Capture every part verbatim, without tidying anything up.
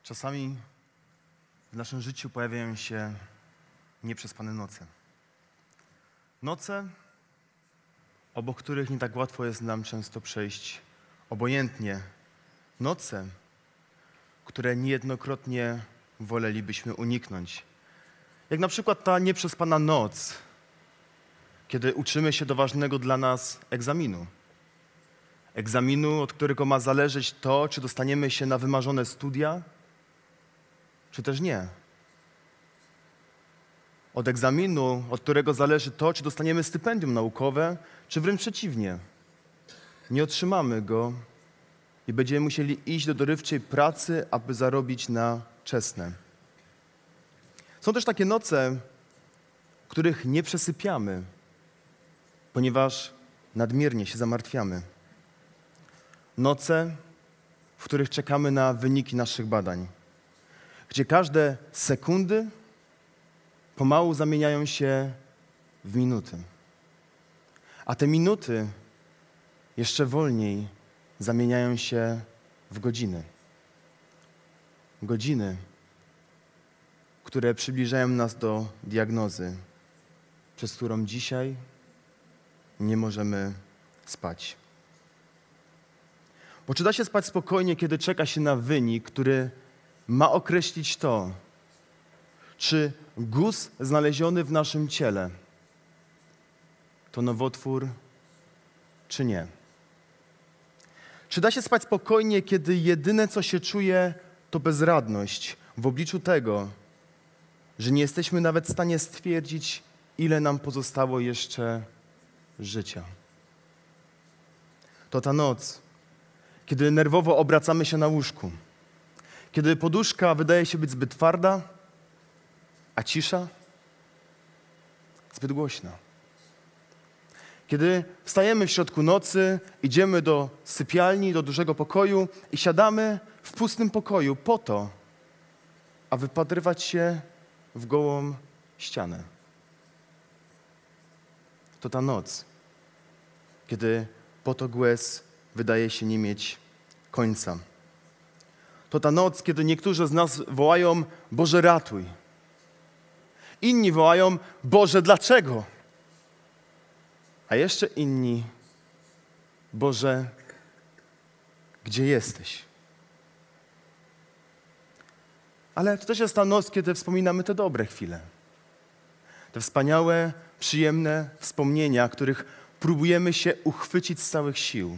Czasami w naszym życiu pojawiają się nieprzespane noce. Noce, obok których nie tak łatwo jest nam często przejść obojętnie. Noce, które niejednokrotnie wolelibyśmy uniknąć. Jak na przykład ta nieprzespana noc, kiedy uczymy się do ważnego dla nas egzaminu. Egzaminu, od którego ma zależeć to, czy dostaniemy się na wymarzone studia, czy też nie. Od egzaminu, od którego zależy to, czy dostaniemy stypendium naukowe, czy wręcz przeciwnie. Nie otrzymamy go i będziemy musieli iść do dorywczej pracy, aby zarobić na czesne. Są też takie noce, których nie przesypiamy, ponieważ nadmiernie się zamartwiamy. Noce, w których czekamy na wyniki naszych badań, gdzie każde sekundy pomału zamieniają się w minuty. A te minuty jeszcze wolniej zamieniają się w godziny. Godziny, które przybliżają nas do diagnozy, przez którą dzisiaj nie możemy spać. Bo czy da się spać spokojnie, kiedy czeka się na wynik, który ma określić to, czy guz znaleziony w naszym ciele to nowotwór, czy nie? Czy da się spać spokojnie, kiedy jedyne, co się czuje, to bezradność w obliczu tego, że nie jesteśmy nawet w stanie stwierdzić, ile nam pozostało jeszcze życia? To ta noc, kiedy nerwowo obracamy się na łóżku, kiedy poduszka wydaje się być zbyt twarda, a cisza zbyt głośna. Kiedy wstajemy w środku nocy, idziemy do sypialni, do dużego pokoju i siadamy w pustym pokoju po to, aby wypatrywać się w gołą ścianę. To ta noc, kiedy potok łez wydaje się nie mieć końca. To ta noc, kiedy niektórzy z nas wołają: Boże, ratuj. Inni wołają: Boże, dlaczego? A jeszcze inni: Boże, gdzie jesteś? Ale to też jest ta noc, kiedy wspominamy te dobre chwile. Te wspaniałe, przyjemne wspomnienia, których próbujemy się uchwycić z całych sił.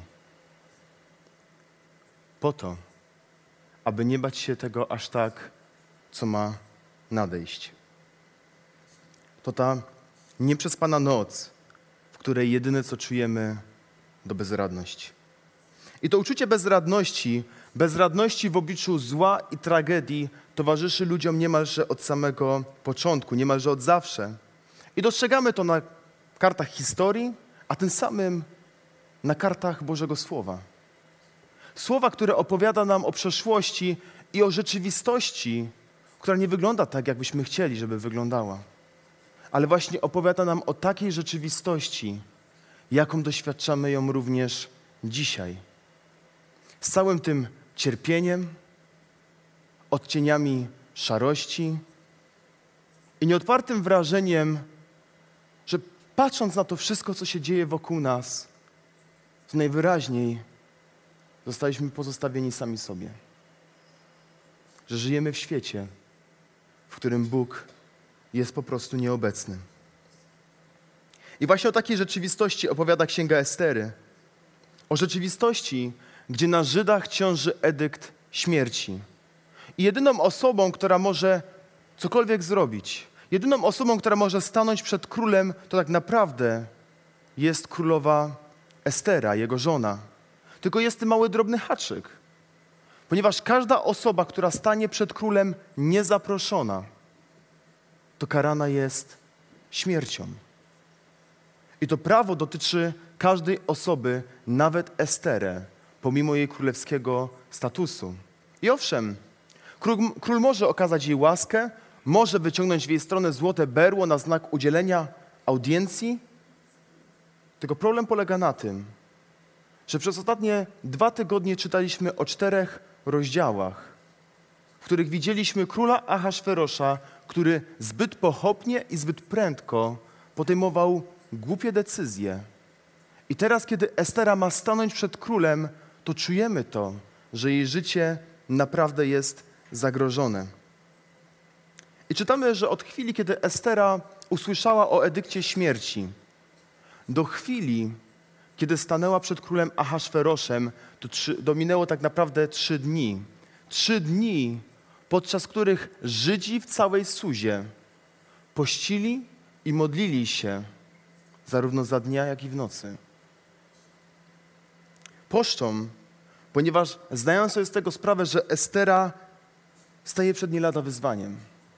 Po to, aby nie bać się tego aż tak, co ma nadejść. To ta nieprzespana noc, w której jedyne, co czujemy, to bezradność. I to uczucie bezradności, bezradności w obliczu zła i tragedii towarzyszy ludziom niemalże od samego początku, niemalże od zawsze. I dostrzegamy to na kartach historii, a tym samym na kartach Bożego Słowa. Słowa, które opowiada nam o przeszłości i o rzeczywistości, która nie wygląda tak, jakbyśmy chcieli, żeby wyglądała. Ale właśnie opowiada nam o takiej rzeczywistości, jaką doświadczamy ją również dzisiaj. Z całym tym cierpieniem, odcieniami szarości i nieodpartym wrażeniem, że patrząc na to wszystko, co się dzieje wokół nas, to najwyraźniej zostaliśmy pozostawieni sami sobie. Że żyjemy w świecie, w którym Bóg jest po prostu nieobecny. I właśnie o takiej rzeczywistości opowiada Księga Estery. O rzeczywistości, gdzie na Żydach ciąży edykt śmierci. I jedyną osobą, która może cokolwiek zrobić, jedyną osobą, która może stanąć przed królem, to tak naprawdę jest królowa Estera, jego żona. Tylko jest tym mały, drobny haczyk. Ponieważ każda osoba, która stanie przed królem niezaproszona, to karana jest śmiercią. I to prawo dotyczy każdej osoby, nawet Esterę, pomimo jej królewskiego statusu. I owszem, król, król może okazać jej łaskę, może wyciągnąć w jej stronę złote berło na znak udzielenia audiencji, tylko problem polega na tym, że przez ostatnie dwa tygodnie czytaliśmy o czterech rozdziałach, w których widzieliśmy króla Ahasferosza, który zbyt pochopnie i zbyt prędko podejmował głupie decyzje. I teraz, kiedy Estera ma stanąć przed królem, to czujemy to, że jej życie naprawdę jest zagrożone. I czytamy, że od chwili, kiedy Estera usłyszała o edykcie śmierci, do chwili, kiedy stanęła przed królem Ahasferoszem, to trzy, dominęło tak naprawdę trzy dni. Trzy dni, podczas których Żydzi w całej Suzie pościli i modlili się zarówno za dnia, jak i w nocy. Poszczą, ponieważ zdają sobie z tego sprawę, że Estera staje przed nie lada wyzwaniem.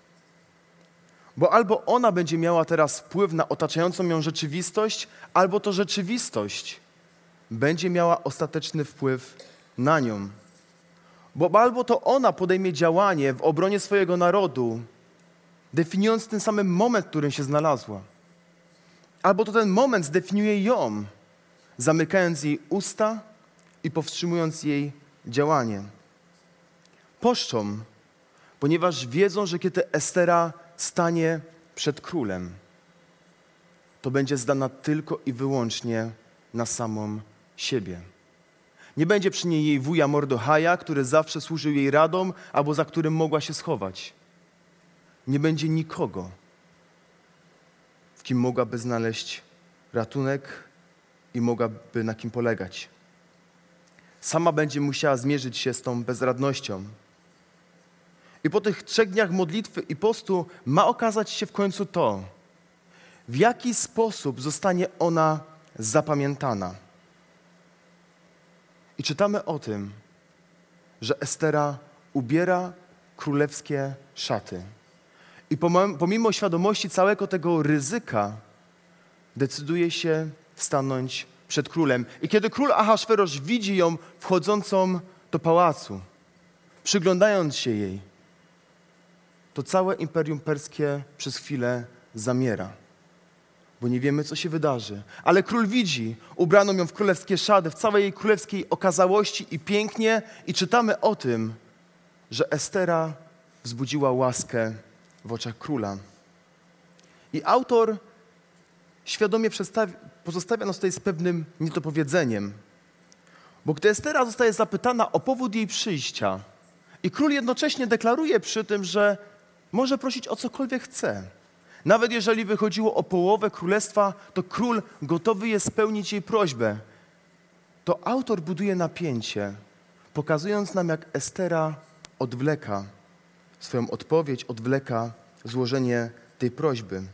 Bo albo ona będzie miała teraz wpływ na otaczającą ją rzeczywistość, albo to rzeczywistość będzie miała ostateczny wpływ na nią. Bo albo to ona podejmie działanie w obronie swojego narodu, definiując tym samym moment, w którym się znalazła. Albo to ten moment zdefiniuje ją, zamykając jej usta i powstrzymując jej działanie. Poszczą, ponieważ wiedzą, że kiedy Estera stanie przed królem, to będzie zdana tylko i wyłącznie na samą siebie. Nie będzie przy niej jej wuja Mordechaja, który zawsze służył jej radą, albo za którym mogła się schować. Nie będzie nikogo, w kim mogłaby znaleźć ratunek i mogłaby na kim polegać. Sama będzie musiała zmierzyć się z tą bezradnością. I po tych trzech dniach modlitwy i postu ma okazać się w końcu to, w jaki sposób zostanie ona zapamiętana. I czytamy o tym, że Estera ubiera królewskie szaty. I pomimo świadomości całego tego ryzyka decyduje się stanąć przed królem. I kiedy król Ahasferosz widzi ją wchodzącą do pałacu, przyglądając się jej, to całe imperium perskie przez chwilę zamiera, bo nie wiemy, co się wydarzy. Ale król widzi ubraną ją w królewskie szaty, w całej jej królewskiej okazałości i pięknie, i czytamy o tym, że Estera wzbudziła łaskę w oczach króla. I autor świadomie pozostawia nas tutaj z pewnym niedopowiedzeniem, bo gdy Estera zostaje zapytana o powód jej przyjścia i król jednocześnie deklaruje przy tym, że może prosić o cokolwiek chce. Nawet jeżeli by chodziło o połowę królestwa, to król gotowy jest spełnić jej prośbę. To autor buduje napięcie, pokazując nam, jak Estera odwleka swoją odpowiedź, odwleka złożenie tej prośby.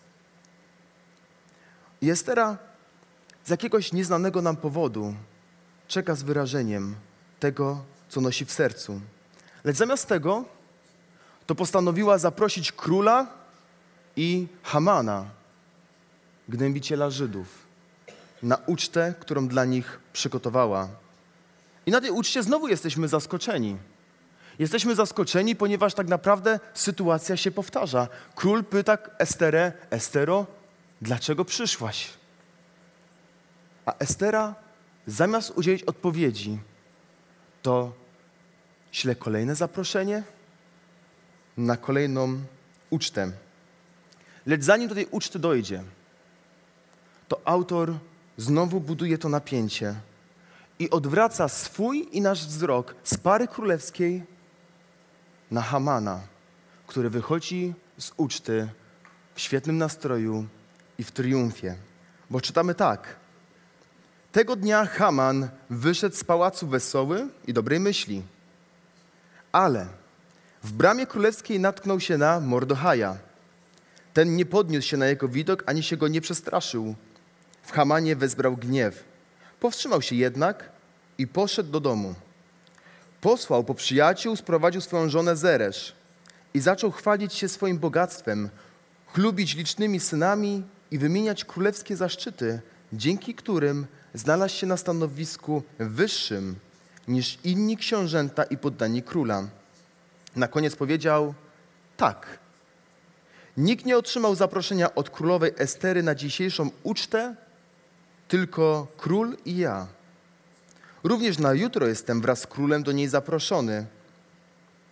I Estera z jakiegoś nieznanego nam powodu czeka z wyrażeniem tego, co nosi w sercu. Lecz zamiast tego, to postanowiła zaprosić króla i Hamana, gnębiciela Żydów, na ucztę, którą dla nich przygotowała. I na tej uczcie znowu jesteśmy zaskoczeni. Jesteśmy zaskoczeni, ponieważ tak naprawdę sytuacja się powtarza. Król pyta Esterę: Estero, dlaczego przyszłaś? A Estera, zamiast udzielić odpowiedzi, to śle kolejne zaproszenie na kolejną ucztę. Lecz zanim do tej uczty dojdzie, to autor znowu buduje to napięcie i odwraca swój i nasz wzrok z pary królewskiej na Hamana, który wychodzi z uczty w świetnym nastroju i w triumfie. Bo czytamy tak. Tego dnia Haman wyszedł z pałacu wesoły i dobrej myśli, ale w bramie królewskiej natknął się na Mordechaja. Ten nie podniósł się na jego widok, ani się go nie przestraszył. W Hamanie wezbrał gniew. Powstrzymał się jednak i poszedł do domu. Posłał po przyjaciół, sprowadził swoją żonę Zeresz i zaczął chwalić się swoim bogactwem, chlubić licznymi synami i wymieniać królewskie zaszczyty, dzięki którym znalazł się na stanowisku wyższym niż inni książęta i poddani króla. Na koniec powiedział tak. Nikt nie otrzymał zaproszenia od królowej Estery na dzisiejszą ucztę, tylko król i ja. Również na jutro jestem wraz z królem do niej zaproszony.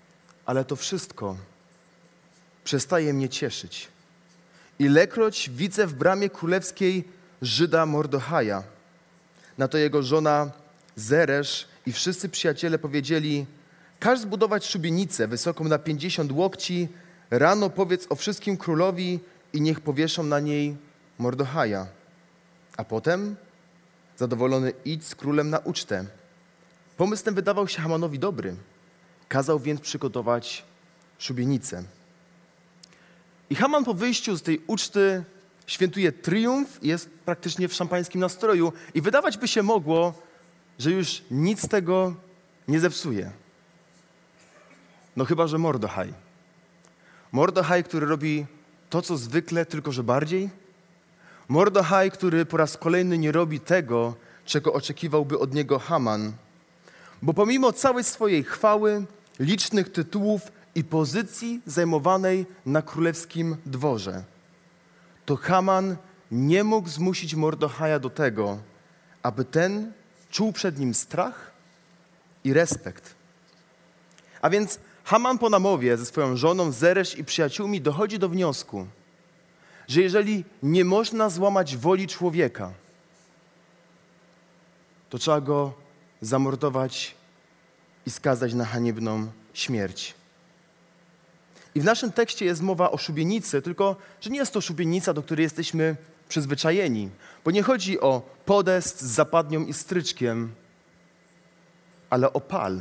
ale to wszystko przestaje mnie cieszyć. Ilekroć widzę w bramie królewskiej Żyda Mordechaja, na to jego żona Zeresz i wszyscy przyjaciele powiedzieli: każ zbudować szubienicę wysoką na pięćdziesiąt łokci, rano powiedz o wszystkim królowi i niech powieszą na niej Mordechaja. A potem, zadowolony, idź z królem na ucztę. Pomysł ten wydawał się Hamanowi dobry. Kazał więc przygotować szubienicę. I Haman po wyjściu z tej uczty świętuje triumf i jest praktycznie w szampańskim nastroju. I wydawać by się mogło, że już nic z tego nie zepsuje. No chyba że Mordechaj. Mordechaj, który robi to, co zwykle, tylko że bardziej. Mordechaj, który po raz kolejny nie robi tego, czego oczekiwałby od niego Haman. Bo pomimo całej swojej chwały, licznych tytułów i pozycji zajmowanej na królewskim dworze, to Haman nie mógł zmusić Mordechaja do tego, aby ten czuł przed nim strach i respekt. A więc Haman po namowie ze swoją żoną Zeresz i przyjaciółmi dochodzi do wniosku, że jeżeli nie można złamać woli człowieka, to trzeba go zamordować i skazać na haniebną śmierć. I w naszym tekście jest mowa o szubienicy, tylko że nie jest to szubienica, do której jesteśmy przyzwyczajeni, bo nie chodzi o podest z zapadnią i stryczkiem, ale o pal.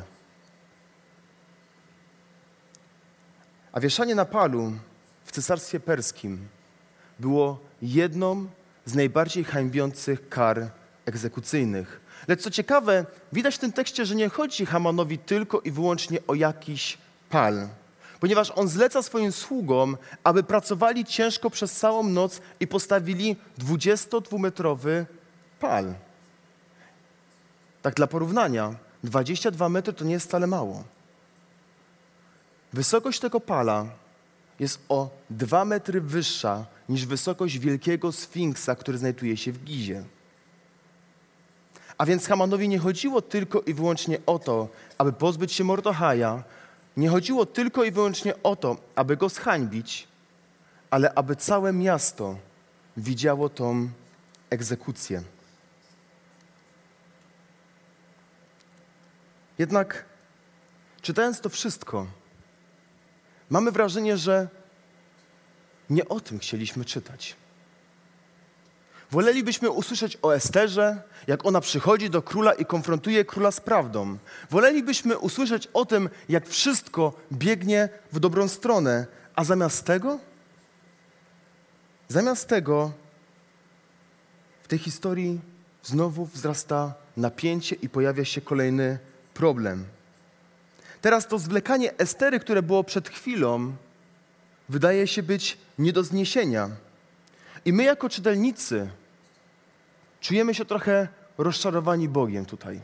A wieszanie na palu w Cesarstwie Perskim było jedną z najbardziej hańbiących kar egzekucyjnych. Lecz co ciekawe, widać w tym tekście, że nie chodzi Hamanowi tylko i wyłącznie o jakiś pal, ponieważ on zleca swoim sługom, aby pracowali ciężko przez całą noc i postawili dwudziestodwumetrowy pal. Tak dla porównania, dwadzieścia dwa metry to nie jest wcale mało. Wysokość tego pala jest o dwa metry wyższa niż wysokość wielkiego sfinksa, który znajduje się w Gizie. A więc Hamanowi nie chodziło tylko i wyłącznie o to, aby pozbyć się Mordechaja, nie chodziło tylko i wyłącznie o to, aby go zhańbić, ale aby całe miasto widziało tą egzekucję. Jednak czytając to wszystko, mamy wrażenie, że nie o tym chcieliśmy czytać. Wolelibyśmy usłyszeć o Esterze, jak ona przychodzi do króla i konfrontuje króla z prawdą. Wolelibyśmy usłyszeć o tym, jak wszystko biegnie w dobrą stronę, a zamiast tego, zamiast tego w tej historii znowu wzrasta napięcie i pojawia się kolejny problem. Teraz to zwlekanie Estery, które było przed chwilą, wydaje się być nie do zniesienia. I my jako czytelnicy czujemy się trochę rozczarowani Bogiem tutaj.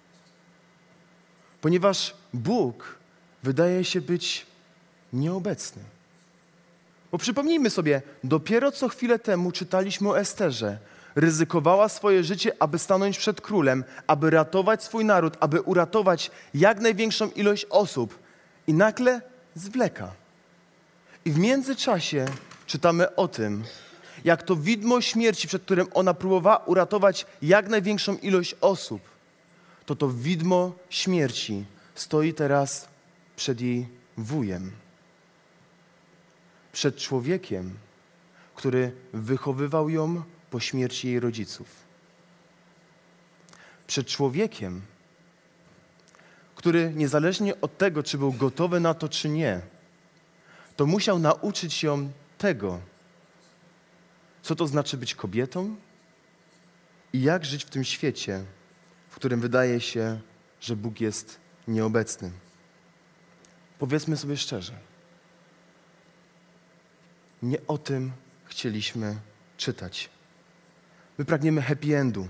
Ponieważ Bóg wydaje się być nieobecny. Bo przypomnijmy sobie, dopiero co chwilę temu czytaliśmy o Esterze. Ryzykowała swoje życie, aby stanąć przed królem, aby ratować swój naród, aby uratować jak największą ilość osób. I nagle zwleka. I w międzyczasie czytamy o tym, jak to widmo śmierci, przed którym ona próbowała uratować jak największą ilość osób, to to widmo śmierci stoi teraz przed jej wujem. Przed człowiekiem, który wychowywał ją po śmierci jej rodziców. Przed człowiekiem, który niezależnie od tego, czy był gotowy na to, czy nie, to musiał nauczyć ją tego, co to znaczy być kobietą i jak żyć w tym świecie, w którym wydaje się, że Bóg jest nieobecny. Powiedzmy sobie szczerze, nie o tym chcieliśmy czytać. My pragniemy happy endu.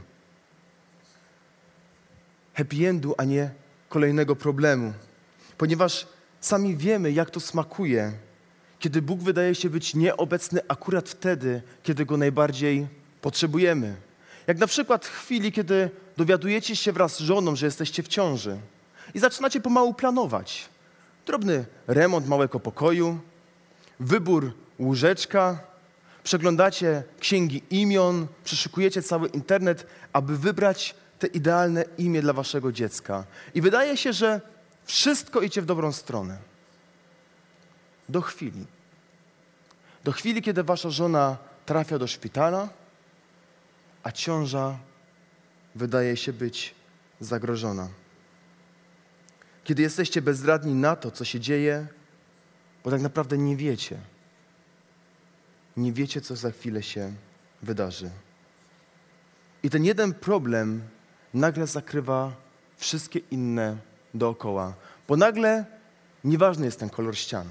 Happy endu, a nie kolejnego problemu. Ponieważ sami wiemy, jak to smakuje, kiedy Bóg wydaje się być nieobecny akurat wtedy, kiedy Go najbardziej potrzebujemy. Jak na przykład w chwili, kiedy dowiadujecie się wraz z żoną, że jesteście w ciąży i zaczynacie pomału planować. drobny remont małego pokoju, wybór łóżeczka, przeglądacie księgi imion, przeszukujecie cały internet, aby wybrać te idealne imię dla waszego dziecka. I wydaje się, że wszystko idzie w dobrą stronę. Do chwili. Do chwili, kiedy wasza żona trafia do szpitala, a ciąża wydaje się być zagrożona. Kiedy jesteście bezradni na to, co się dzieje, bo tak naprawdę nie wiecie. Nie wiecie, co za chwilę się wydarzy. I ten jeden problem nagle zakrywa wszystkie inne dookoła. Bo nagle nieważny jest ten kolor ścian.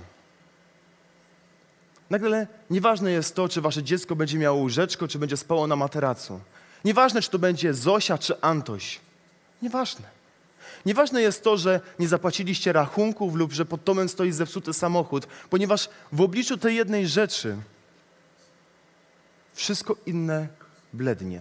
Nagle nieważne jest to, czy wasze dziecko będzie miało łóżeczko, czy będzie spało na materacu. Nieważne, czy to będzie Zosia, czy Antoś. Nieważne. Nieważne jest to, że nie zapłaciliście rachunków lub że pod domem stoi zepsuty samochód, ponieważ w obliczu tej jednej rzeczy wszystko inne blednie.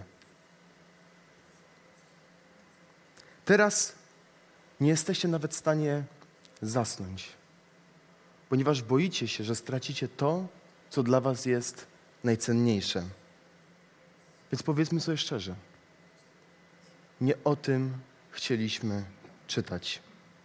Teraz nie jesteście nawet w stanie zasnąć, ponieważ boicie się, że stracicie to, co dla was jest najcenniejsze. Więc powiedzmy sobie szczerze, nie o tym chcieliśmy czytać.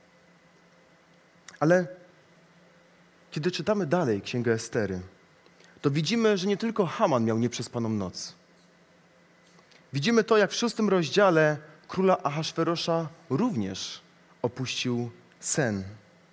Ale kiedy czytamy dalej Księgę Estery, to widzimy, że nie tylko Haman miał nieprzespaną noc. Widzimy to, jak w szóstym rozdziale króla Ahasferosza również opuścił sen.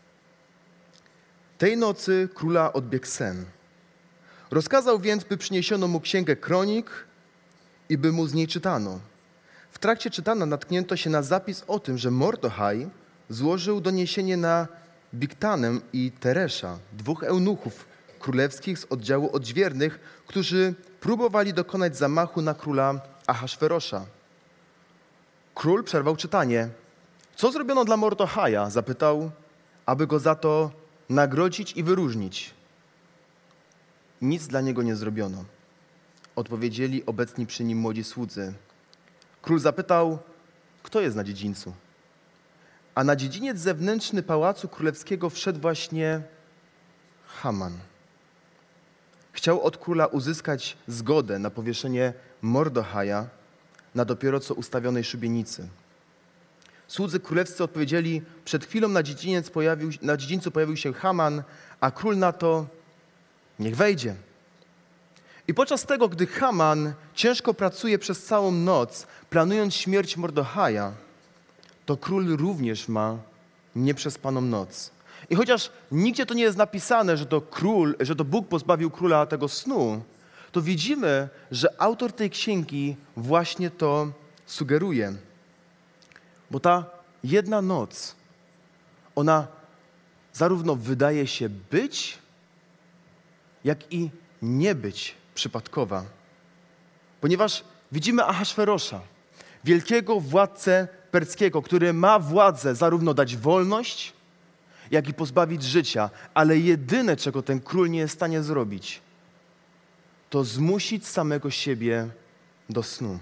Tej nocy króla odbiegł sen. Rozkazał więc, by przyniesiono mu księgę kronik i by mu z niej czytano. W trakcie czytania natknięto się na zapis o tym, że Mordochaj złożył doniesienie na Bigtanę i Teresza, dwóch eunuchów królewskich z oddziału odźwiernych, którzy próbowali dokonać zamachu na króla Ahasferosza. Król przerwał czytanie. Co zrobiono dla Mordochaja? Zapytał, aby go za to nagrodzić i wyróżnić. Nic dla niego nie zrobiono. Odpowiedzieli obecni przy nim młodzi słudzy. Król zapytał, kto jest na dziedzińcu? A na dziedziniec zewnętrzny pałacu królewskiego wszedł właśnie Haman. Chciał od króla uzyskać zgodę na powieszenie Mordochaja na dopiero co ustawionej szubienicy. Słudzy królewscy odpowiedzieli, przed chwilą na, dziedziniec pojawił, na dziedzińcu pojawił się Haman, a król na to, niech wejdzie. I podczas tego, gdy Haman ciężko pracuje przez całą noc, planując śmierć Mordochaja, to król również ma nieprzespaną noc. I chociaż nigdzie to nie jest napisane, że to król, że to Bóg pozbawił króla tego snu, to widzimy, że autor tej księgi właśnie to sugeruje. Bo ta jedna noc, ona zarówno wydaje się być, jak i nie być przypadkowa. Ponieważ widzimy Ahasferosza, wielkiego władcę perskiego, który ma władzę zarówno dać wolność, jak i pozbawić życia, ale jedyne, czego ten król nie jest w stanie zrobić, to zmusić samego siebie do snu.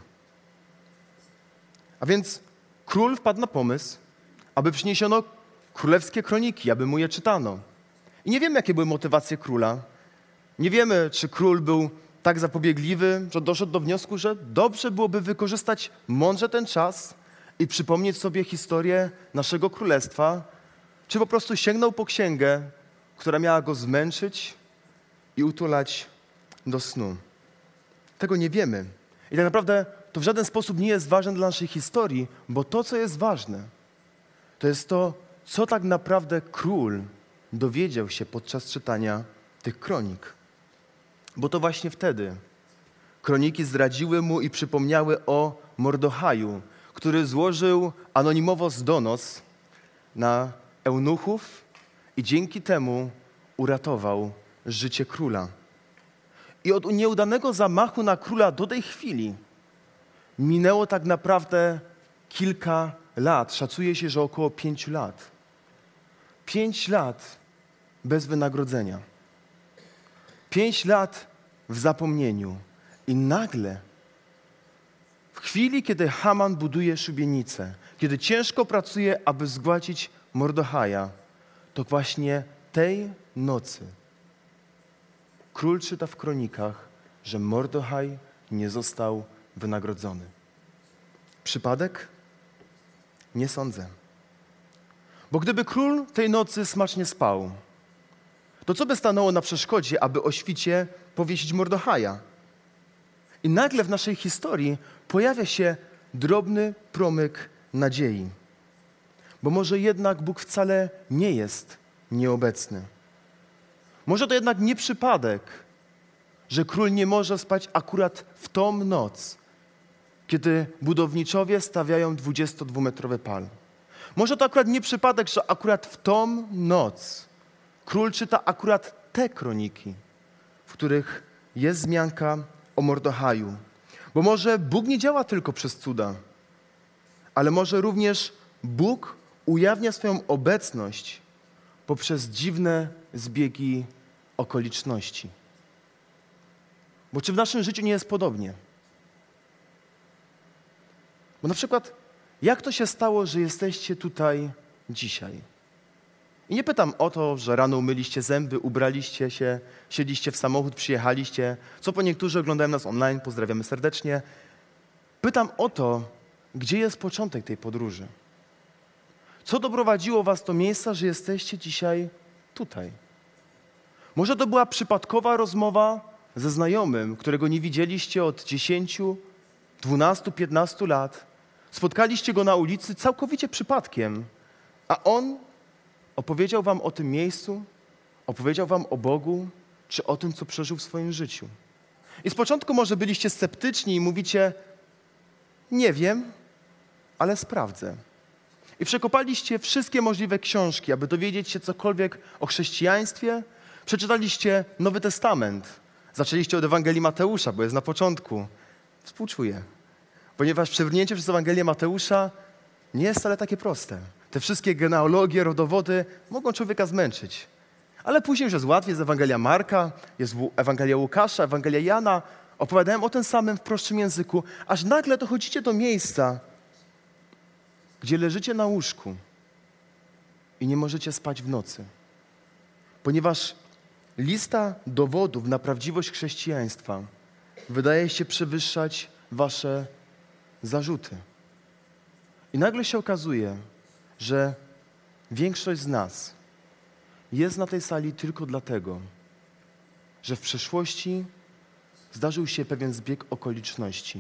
A więc król wpadł na pomysł, aby przyniesiono królewskie kroniki, aby mu je czytano. I nie wiemy, jakie były motywacje króla. Nie wiemy, czy król był tak zapobiegliwy, że doszedł do wniosku, że dobrze byłoby wykorzystać mądrze ten czas i przypomnieć sobie historię naszego królestwa, czy po prostu sięgnął po księgę, która miała go zmęczyć i utulać do snu. Tego nie wiemy. I tak naprawdę to w żaden sposób nie jest ważne dla naszej historii, bo to, co jest ważne, to jest to, co tak naprawdę król dowiedział się podczas czytania tych kronik. Bo to właśnie wtedy kroniki zdradziły mu i przypomniały o Mordochaju, który złożył anonimowo donos na eunuchów i dzięki temu uratował życie króla. I od nieudanego zamachu na króla do tej chwili minęło tak naprawdę kilka lat. Szacuje się, że około pięciu lat. Pięć lat bez wynagrodzenia. Pięć lat w zapomnieniu. I nagle, w chwili, kiedy Haman buduje szubienicę, kiedy ciężko pracuje, aby zgładzić Mordochaja, to właśnie tej nocy król czyta w kronikach, że Mordochaj nie został wynagrodzony. Przypadek? Nie sądzę. Bo gdyby król tej nocy smacznie spał, to co by stanęło na przeszkodzie, aby o świcie powiesić Mordochaja? I nagle w naszej historii pojawia się drobny promyk nadziei. Bo może jednak Bóg wcale nie jest nieobecny. Może to jednak nie przypadek, że król nie może spać akurat w tą noc, kiedy budowniczowie stawiają dwudziestodwumetrowy pal. Może to akurat nie przypadek, że akurat w tą noc król czyta akurat te kroniki, w których jest wzmianka o Mordochaju. Bo może Bóg nie działa tylko przez cuda, ale może również Bóg ujawnia swoją obecność poprzez dziwne zbiegi okoliczności. Bo czy w naszym życiu nie jest podobnie? Bo na przykład, jak to się stało, że jesteście tutaj dzisiaj? I nie pytam o to, że rano umyliście zęby, ubraliście się, siedliście w samochód, przyjechaliście, co po niektórzy oglądają nas online, pozdrawiamy serdecznie. Pytam o to, gdzie jest początek tej podróży? Co doprowadziło was do miejsca, że jesteście dzisiaj tutaj? Może to była przypadkowa rozmowa ze znajomym, którego nie widzieliście od dziesięciu, dwunastu, piętnastu lat. Spotkaliście go na ulicy całkowicie przypadkiem, a on opowiedział wam o tym miejscu, opowiedział wam o Bogu, czy o tym, co przeżył w swoim życiu. I z początku może byliście sceptyczni i mówicie, nie wiem, ale sprawdzę. I przekopaliście wszystkie możliwe książki, aby dowiedzieć się cokolwiek o chrześcijaństwie. Przeczytaliście Nowy Testament. Zaczęliście od Ewangelii Mateusza, bo jest na początku. Współczuję. Ponieważ przebrnięcie przez Ewangelię Mateusza nie jest wcale takie proste. Te wszystkie genealogie, rodowody mogą człowieka zmęczyć. Ale później już jest łatwiej, jest Ewangelia Marka, jest Ewangelia Łukasza, Ewangelia Jana. Opowiadają o tym samym w prostszym języku, aż nagle dochodzicie do miejsca, gdzie leżycie na łóżku i nie możecie spać w nocy. Ponieważ lista dowodów na prawdziwość chrześcijaństwa wydaje się przewyższać wasze zarzuty. I nagle się okazuje, że większość z nas jest na tej sali tylko dlatego, że w przeszłości zdarzył się pewien zbieg okoliczności,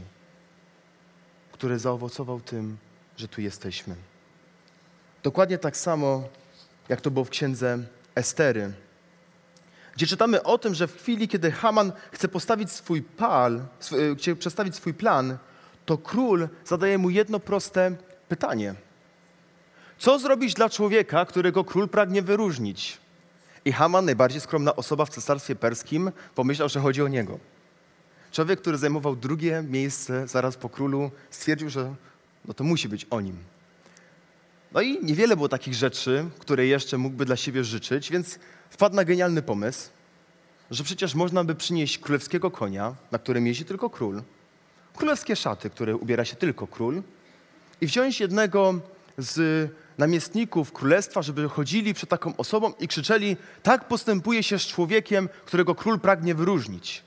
który zaowocował tym, że tu jesteśmy. Dokładnie tak samo, jak to było w księdze Estery, gdzie czytamy o tym, że w chwili, kiedy Haman chce postawić swój pal, chce przedstawić swój plan, to król zadaje mu jedno proste pytanie. Co zrobić dla człowieka, którego król pragnie wyróżnić? I Haman, najbardziej skromna osoba w cesarstwie perskim, pomyślał, że chodzi o niego. Człowiek, który zajmował drugie miejsce zaraz po królu, stwierdził, że no to musi być o nim. No i niewiele było takich rzeczy, które jeszcze mógłby dla siebie życzyć, więc wpadł na genialny pomysł, że przecież można by przynieść królewskiego konia, na którym jeździ tylko król, królewskie szaty, które ubiera się tylko król i wziąć jednego z namiestników królestwa, żeby chodzili przed taką osobą i krzyczeli, tak postępuje się z człowiekiem, którego król pragnie wyróżnić.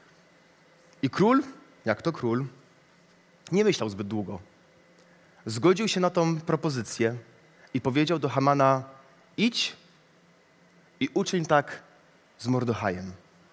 I król, jak to król, nie myślał zbyt długo. Zgodził się na tą propozycję i powiedział do Hamana, idź i uczyń tak z Mordochajem.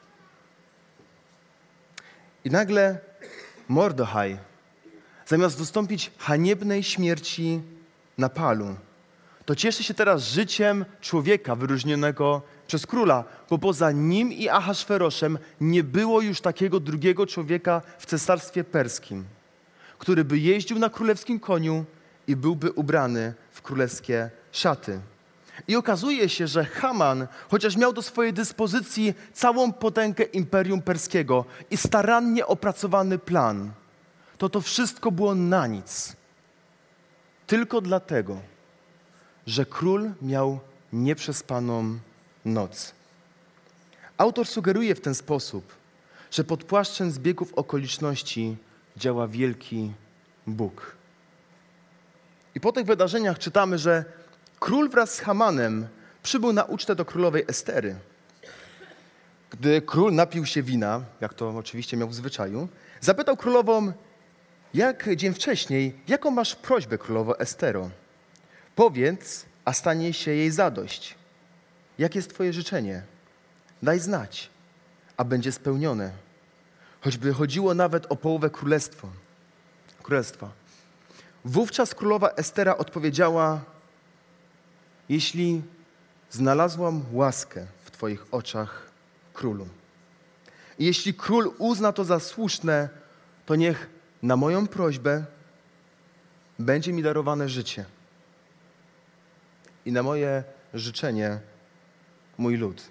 I nagle Mordochaj, zamiast dostąpić haniebnej śmierci na palu, to cieszy się teraz życiem człowieka wyróżnionego przez króla, bo poza nim i Ahasferoszem nie było już takiego drugiego człowieka w cesarstwie perskim, który by jeździł na królewskim koniu i byłby ubrany w królewskie szaty. I okazuje się, że Haman, chociaż miał do swojej dyspozycji całą potęgę imperium perskiego i starannie opracowany plan, to to wszystko było na nic. Tylko dlatego, że król miał nieprzespaną noc. Autor sugeruje w ten sposób, że pod płaszczem zbiegów okoliczności działa wielki Bóg. I po tych wydarzeniach czytamy, że król wraz z Hamanem przybył na ucztę do królowej Estery. Gdy król napił się wina, jak to oczywiście miał w zwyczaju, zapytał królową, jak dzień wcześniej, jaką masz prośbę, królowo Estero? Powiedz, a stanie się jej zadość. Jakie jest twoje życzenie? Daj znać, a będzie spełnione. Choćby chodziło nawet o połowę królestwa. królestwa. Wówczas królowa Estera odpowiedziała, jeśli znalazłam łaskę w twoich oczach, królu. I jeśli król uzna to za słuszne, to niech na moją prośbę będzie mi darowane życie. I na moje życzenie mój lud.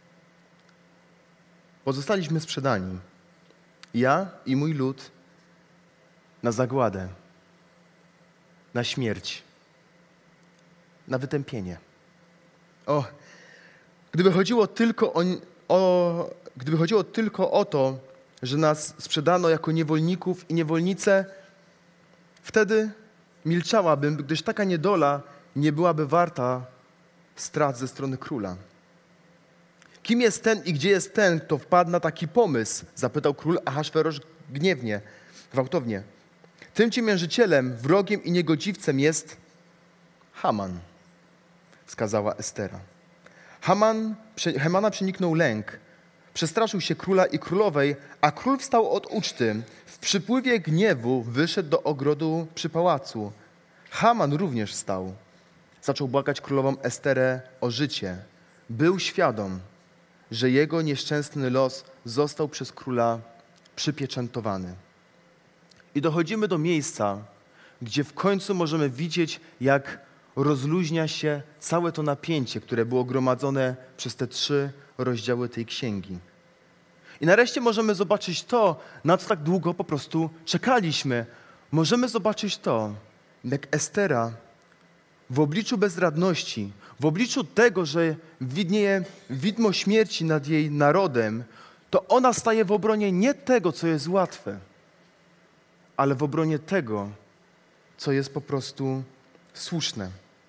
Pozostaliśmy sprzedani. Ja i mój lud na zagładę, na śmierć, na wytępienie. O, gdyby chodziło tylko o, o, gdyby chodziło tylko o to, że nas sprzedano jako niewolników i niewolnice, wtedy milczałabym, gdyż taka niedola nie byłaby warta strat ze strony króla. Kim jest ten i gdzie jest ten, kto wpadł na taki pomysł? Zapytał król Ahaswerosz gniewnie, gwałtownie. Tym ciemiężycielem, wrogiem i niegodziwcem jest Haman, wskazała Estera. Haman, Hamana przeniknął lęk. Przestraszył się króla i królowej, a król wstał od uczty. W przypływie gniewu wyszedł do ogrodu przy pałacu. Haman również wstał. Zaczął błagać królową Esterę o życie. Był świadom, że jego nieszczęsny los został przez króla przypieczętowany. I dochodzimy do miejsca, gdzie w końcu możemy widzieć, jak rozluźnia się całe to napięcie, które było gromadzone przez te trzy rozdziały tej księgi. I nareszcie możemy zobaczyć to, na co tak długo po prostu czekaliśmy. Możemy zobaczyć to, jak Estera w obliczu bezradności, w obliczu tego, że widnieje widmo śmierci nad jej narodem, to ona staje w obronie nie tego, co jest łatwe, ale w obronie tego, co jest po prostu słuszne.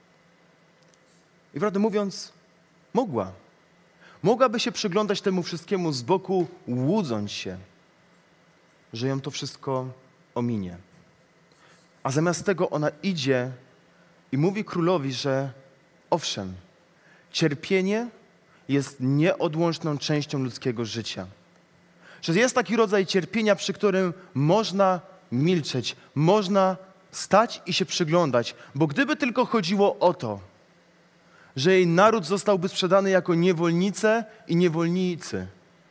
I prawdę mówiąc, mogła. Mogłaby się przyglądać temu wszystkiemu z boku, łudząc się, że ją to wszystko ominie. A zamiast tego ona idzie i mówi królowi, że owszem, cierpienie jest nieodłączną częścią ludzkiego życia. Że jest taki rodzaj cierpienia, przy którym można milczeć, można stać i się przyglądać, bo gdyby tylko chodziło o to, że jej naród zostałby sprzedany jako niewolnice i niewolnicy,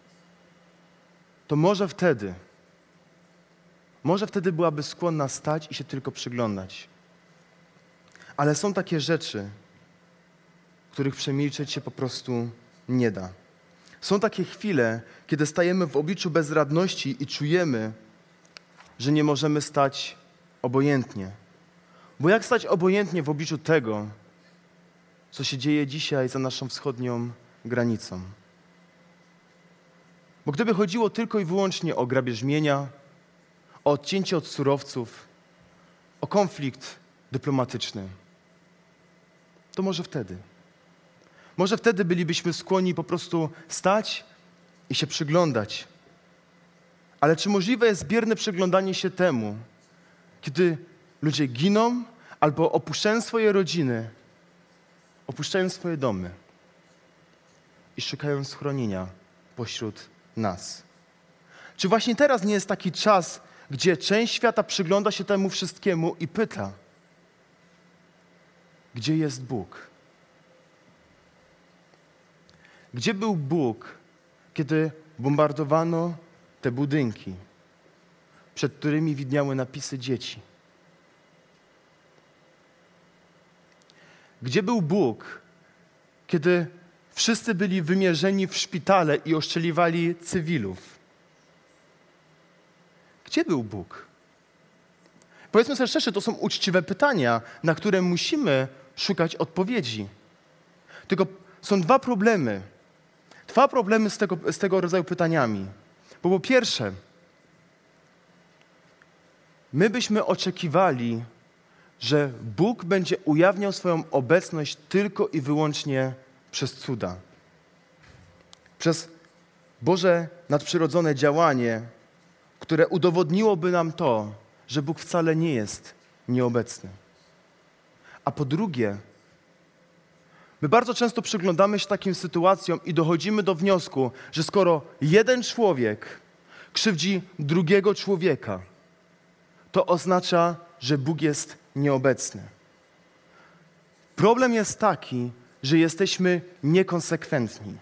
to może wtedy, może wtedy byłaby skłonna stać i się tylko przyglądać. Ale są takie rzeczy, których przemilczeć się po prostu nie da. Są takie chwile, kiedy stajemy w obliczu bezradności i czujemy, że nie możemy stać obojętnie. Bo jak stać obojętnie w obliczu tego, co się dzieje dzisiaj za naszą wschodnią granicą? Bo gdyby chodziło tylko i wyłącznie o grabież mienia, o odcięcie od surowców, o konflikt dyplomatyczny, to może wtedy. Może wtedy bylibyśmy skłonni po prostu stać i się przyglądać. Ale czy możliwe jest bierne przyglądanie się temu, kiedy ludzie giną albo opuszczają swoje rodziny, opuszczają swoje domy i szukają schronienia pośród nas? Czy właśnie teraz nie jest taki czas, gdzie część świata przygląda się temu wszystkiemu i pyta, gdzie jest Bóg? Gdzie był Bóg, kiedy bombardowano te budynki, przed którymi widniały napisy dzieci? Gdzie był Bóg, kiedy wszyscy byli wymierzeni w szpitale i oszczeliwali cywilów? Gdzie był Bóg? Powiedzmy sobie szczerze, to są uczciwe pytania, na które musimy szukać odpowiedzi. Tylko są dwa problemy. Dwa problemy z tego, z tego rodzaju pytaniami. Bo po pierwsze, my byśmy oczekiwali, że Bóg będzie ujawniał swoją obecność tylko i wyłącznie przez cuda. Przez Boże nadprzyrodzone działanie, które udowodniłoby nam to, że Bóg wcale nie jest nieobecny. A po drugie, my bardzo często przyglądamy się takim sytuacjom i dochodzimy do wniosku, że skoro jeden człowiek krzywdzi drugiego człowieka, to oznacza, że Bóg jest nieobecny. Problem jest taki, że jesteśmy niekonsekwentni.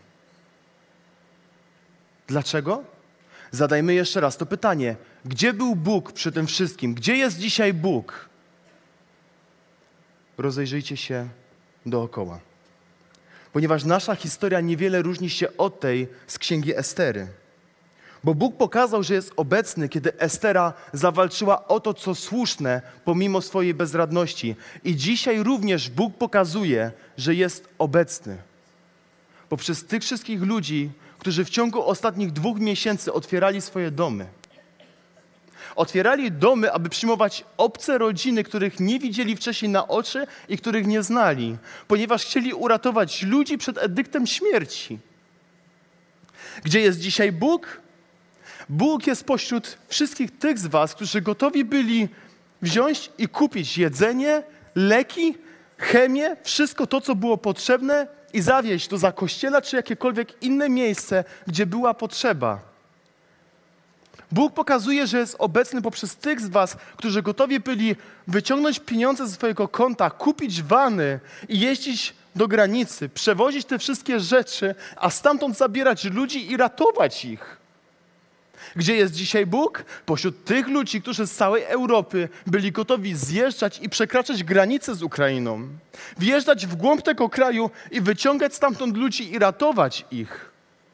Dlaczego? Zadajmy jeszcze raz to pytanie. Gdzie był Bóg przy tym wszystkim? Gdzie jest dzisiaj Bóg? Rozejrzyjcie się dookoła. Ponieważ nasza historia niewiele różni się od tej z Księgi Estery. Bo Bóg pokazał, że jest obecny, kiedy Estera zawalczyła o to, co słuszne, pomimo swojej bezradności. I dzisiaj również Bóg pokazuje, że jest obecny. Poprzez tych wszystkich ludzi, którzy w ciągu ostatnich dwóch miesięcy otwierali swoje domy. Otwierali domy, aby przyjmować obce rodziny, których nie widzieli wcześniej na oczy i których nie znali, ponieważ chcieli uratować ludzi przed edyktem śmierci. Gdzie jest dzisiaj Bóg? Bóg jest pośród wszystkich tych z was, którzy gotowi byli wziąć i kupić jedzenie, leki, chemię, wszystko to, co było potrzebne i zawieźć to za kościela czy jakiekolwiek inne miejsce, gdzie była potrzeba. Bóg pokazuje, że jest obecny poprzez tych z was, którzy gotowi byli wyciągnąć pieniądze ze swojego konta, kupić wany i jeździć do granicy, przewozić te wszystkie rzeczy, a stamtąd zabierać ludzi i ratować ich. Gdzie jest dzisiaj Bóg? Pośród tych ludzi, którzy z całej Europy byli gotowi zjeżdżać i przekraczać granice z Ukrainą. Wjeżdżać w głąb tego kraju i wyciągać stamtąd ludzi i ratować ich.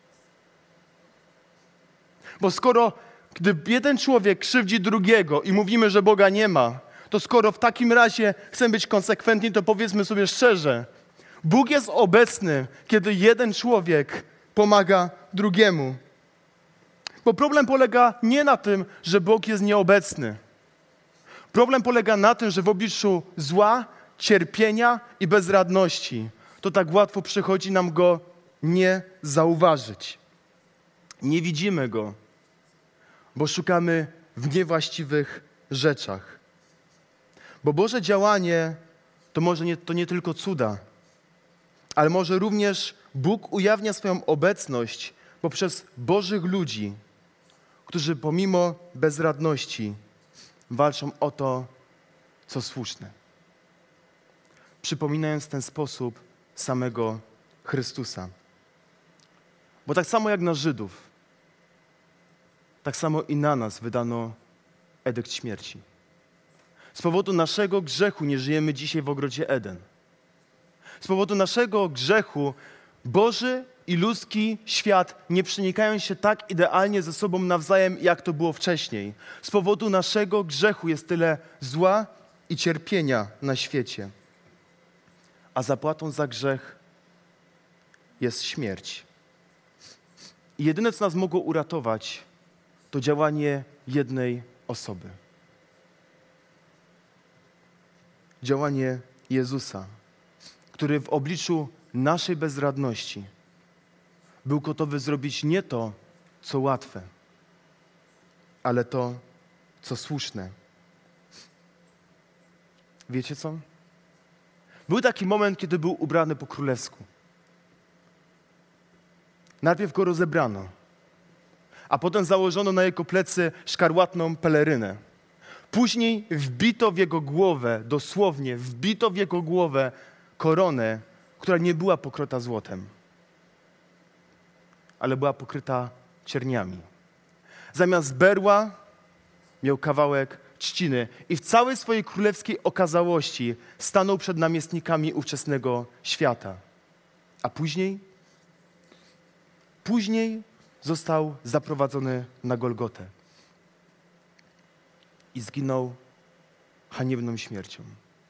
Bo skoro, gdy jeden człowiek krzywdzi drugiego i mówimy, że Boga nie ma, to skoro w takim razie chcemy być konsekwentni, to powiedzmy sobie szczerze, Bóg jest obecny, kiedy jeden człowiek pomaga drugiemu. Bo problem polega nie na tym, że Bóg jest nieobecny. Problem polega na tym, że w obliczu zła, cierpienia i bezradności to tak łatwo przychodzi nam Go nie zauważyć. Nie widzimy Go, bo szukamy w niewłaściwych rzeczach. Bo Boże działanie to może nie, to nie tylko cuda, ale może również Bóg ujawnia swoją obecność poprzez Bożych ludzi, którzy pomimo bezradności walczą o to, co słuszne. Przypominając w ten sposób samego Chrystusa. Bo tak samo jak na Żydów, tak samo i na nas wydano edykt śmierci. Z powodu naszego grzechu nie żyjemy dzisiaj w ogrodzie Eden. Z powodu naszego grzechu Boży i ludzki świat nie przenikają się tak idealnie ze sobą nawzajem, jak to było wcześniej. Z powodu naszego grzechu jest tyle zła i cierpienia na świecie. A zapłatą za grzech jest śmierć. I jedyne, co nas mogło uratować, to działanie jednej osoby. Działanie Jezusa, który w obliczu naszej bezradności był gotowy zrobić nie to, co łatwe, ale to, co słuszne. Wiecie co? Był taki moment, kiedy był ubrany po królewsku. Najpierw go rozebrano, a potem założono na jego plecy szkarłatną pelerynę. Później wbito w jego głowę, dosłownie wbito w jego głowę koronę, która nie była pokryta złotem, ale była pokryta cierniami. Zamiast berła miał kawałek trzciny i w całej swojej królewskiej okazałości stanął przed namiestnikami ówczesnego świata. A później, później został zaprowadzony na Golgotę i zginął haniebną śmiercią.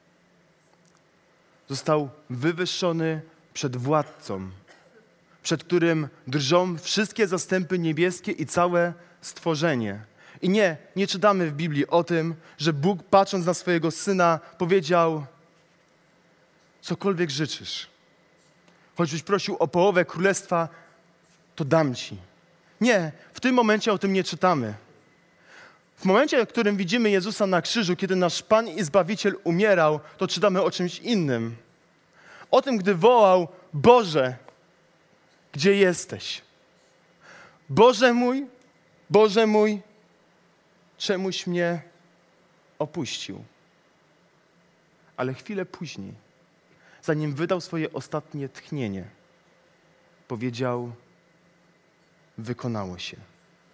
Został wywyższony przed władcą, przed którym drżą wszystkie zastępy niebieskie i całe stworzenie. I nie, nie czytamy w Biblii o tym, że Bóg, patrząc na swojego Syna, powiedział: cokolwiek życzysz, choćbyś prosił o połowę królestwa, to dam ci. Nie, w tym momencie o tym nie czytamy. W momencie, w którym widzimy Jezusa na krzyżu, kiedy nasz Pan i Zbawiciel umierał, to czytamy o czymś innym. O tym, gdy wołał: Boże, gdzie jesteś? Boże mój, Boże mój, czemuś mnie opuścił? Ale chwilę później, zanim wydał swoje ostatnie tchnienie, powiedział: wykonało się.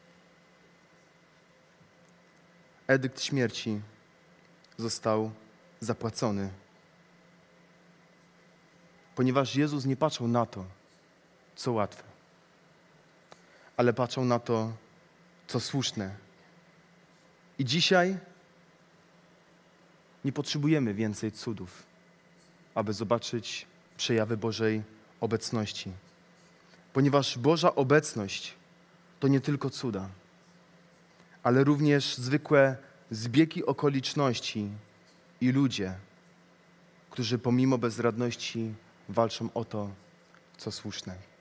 Edykt śmierci został zapłacony, ponieważ Jezus nie patrzył na to, co łatwe, ale patrzył na to, co słuszne. I dzisiaj nie potrzebujemy więcej cudów, aby zobaczyć przejawy Bożej obecności. Ponieważ Boża obecność to nie tylko cuda, ale również zwykłe zbiegi okoliczności i ludzie, którzy pomimo bezradności walczą o to, co słuszne.